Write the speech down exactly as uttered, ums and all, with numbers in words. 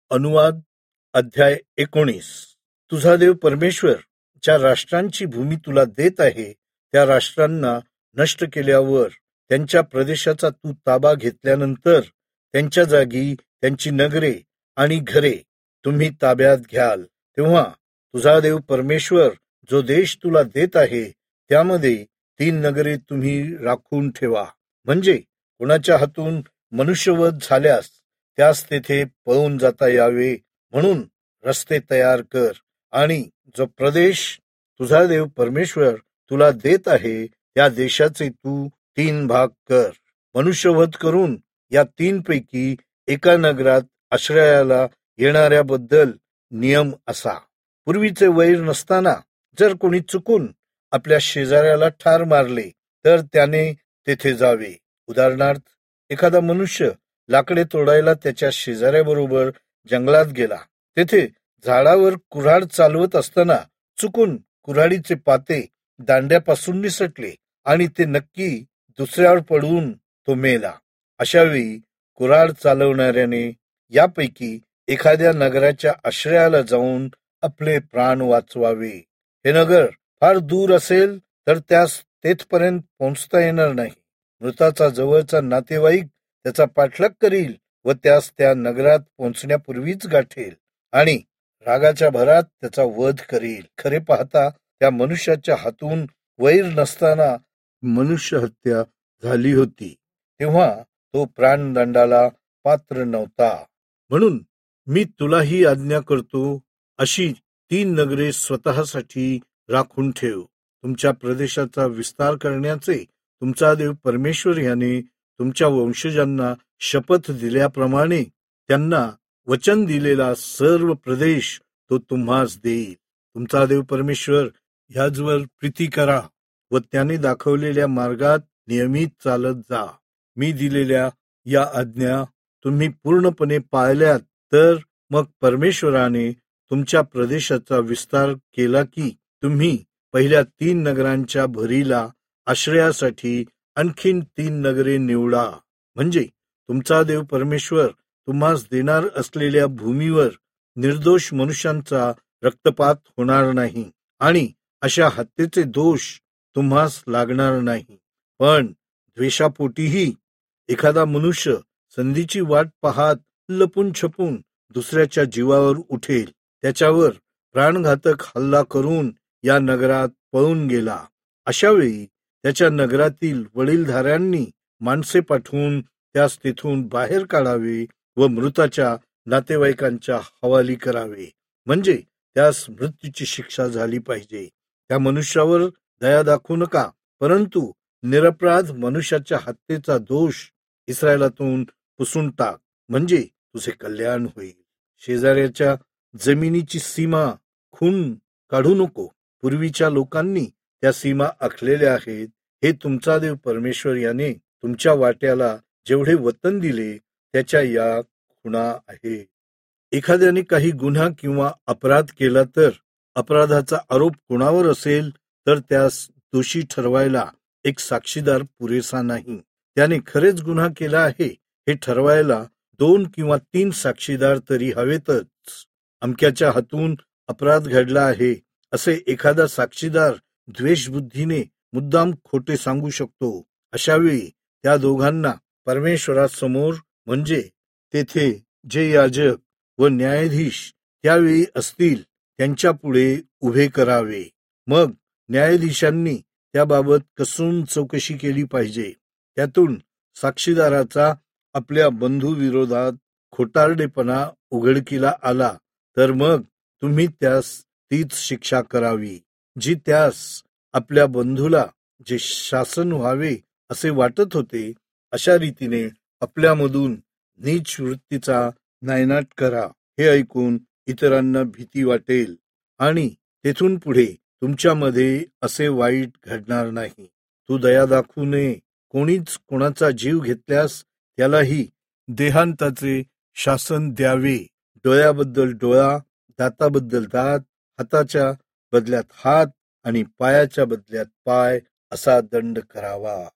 अनुवाद अध्याय एकोणीस. तुझा देव परमेश्वर ज्या राष्ट्रांची भूमी तुला देत आहे त्या राष्ट्रांना नष्ट केल्यावर त्यांच्या प्रदेशाचा तू ताबा घेतल्यानंतर त्यांच्या जागी त्यांची नगरे आणि घरे तुम्ही ताब्यात घ्याल, तेव्हा तुझा देव परमेश्वर जो देश तुला देत आहे त्यामध्ये तीन नगरे तुम्ही राखून ठेवा, म्हणजे कोणाच्या हातून मनुष्यवध झाल्यास त्यास तेथे पळून जाता यावे म्हणून रस्ते तयार कर. आणि जो प्रदेश तुझा देव परमेश्वर तुला देत आहे त्या देशाचे तू तीन भाग कर. मनुष्यवध करून या तीन पैकी एका नगरात आश्रयाला येणाऱ्याबद्दल नियम असा: पूर्वीचे वैर नसताना जर कोणी चुकून आपल्या शेजाऱ्याला ठार मारले तर त्याने तेथे जावे. उदाहरणार्थ, एखादा मनुष्य लाकडे तोडायला त्याच्या शेजाऱ्याबरोबर जंगलात गेला. तेथे झाडावर कुऱ्हाड चालवत असताना चुकून कुऱ्हाडीचे पाते दांड्यापासून निसटले आणि ते नक्की दुसऱ्यावर पडून तो मेला. अशावेळी कुऱ्हाड चालवणाऱ्याने यापैकी एखाद्या नगराच्या आश्रयाला जाऊन आपले प्राण वाचवावे. हे नगर फार दूर असेल तर त्यास तेथपर्यंत पोहोचता येणार नाही. मृताचा जवळचा नातेवाईक त्याचा पाठलाग करील व त्यास त्या नगरात पोहोचण्यापूर्वीच गाठेल आणि रागाच्या भरात त्याचा वध करील. खरे पाहता त्या मनुष्याच्या हातून वैर नसताना मनुष्य हत्या झाली होती, तेव्हा तो प्राणदंडाला पात्र नव्हता. म्हणून मी तुलाही आज्ञा करतो, अशी तीन नगरे स्वतःसाठी राखून ठेव. तुमच्या प्रदेशाचा विस्तार करण्याचे तुमचा देव परमेश्वर याने तुमच्या वंशजांना शपथ दिल्याप्रमाणे त्यांना वचन दिलेला सर्व प्रदेश तो तुम्हास देईल. तुमचा देव परमेश्वर ह्याचवर प्रीती करा व त्याने दाखवलेल्या मार्गात नियमित चालत जा. मी दिलेल्या या आज्ञा तुम्ही पूर्णपणे पाळल्यात तर मग परमेश्वराने तुमच्या प्रदेशाचा विस्तार केला की तुम्ही पहिल्या तीन नगरांच्या भरीला आश्रयासाठी आणखीन तीन नगरे निवडा, म्हणजे तुमचा देव परमेश्वर तुम्हास देणार असलेल्या भूमीवर निर्दोष मनुष्यांचा रक्तपात होणार नाही आणि अशा हत्येचे दोष तुम्हास लागणार नाही. पण द्वेषापोटीही एखादा मनुष्य संधीची वाट पाहत लपून छपून दुसऱ्याच्या जीवावर उठेल, त्याच्यावर प्राणघातक हल्ला करून या नगरात पळून गेला. अशावेळी त्याच्या नगरातील वडीलधाऱ्यांनी माणसे पाठवून त्यास तेथून बाहेर काढावे व मृताच्या नातेवाईकांच्या हवाली करावे, म्हणजे त्यास मृत्यूची शिक्षा झाली पाहिजे. त्या मनुष्यावर दया दाखवू नका, परंतु निरपराध मनुष्याच्या हत्येचा दोष इस्रायलातून पुसून टाक, म्हणजे तुझे कल्याण होईल. शेजाऱ्याच्या जमिनीची सीमा खून काढू नको. पूर्वीच्या लोकांनी त्या सीमा आखलेल्या आहेत. हे तुमचा देव परमेश्वर याने तुमच्या वाट्याला जेवढे वतन दिले त्याच्या या खुणा आहे. एखाद्याने काही गुन्हा किंवा अपराध केला तर अपराधाचा आरोप कोणावर असेल तर त्यास दोषी ठरवायला एक साक्षीदार पुरेसा नाही. त्याने खरेच गुन्हा केला आहे हे ठरवायला दोन किंवा तीन साक्षीदार तरी हवेतच. अमक्याच्या हातून अपराध घडला आहे असे एखादा साक्षीदार द्वेषबुद्धीने मुद्दाम खोटे सांगू शकतो. अशावेळी त्या दोघांना परमेश्वरासमोर, म्हणजे तेथे जे याजक व न्यायाधीश त्यावेळी असतील त्यांच्या पुढे उभे करावे. मग न्यायाधीशांनी त्याबाबत कसून चौकशी केली पाहिजे. त्यातून साक्षीदाराचा आपल्या बंधूविरोधात खोटारडेपणा उघडकीला आला तर मग तुम्ही त्यास तीच शिक्षा करावी जी त्यास आपल्या बंधूला जे शासन व्हावे असे वाटत होते अशा रीतीने आपल्यामधून नीच वृत्तीचा नायनाट करा. हे ऐकून इतरांना भीती वाटेल आणि तेथून पुढे तुमच्यामध्ये असे वाईट घडणार नाही. तू दया दाखवू नये. कोणीच कोणाचा जीव घेतल्यास त्यालाही देहांताचे शासन द्यावे. डोळ्याबद्दल डोळा, दाताबद्दल दात, हाताच्या बदल्यात हात आणि पायाच्या बदल्यात पाय असा दंड करावा.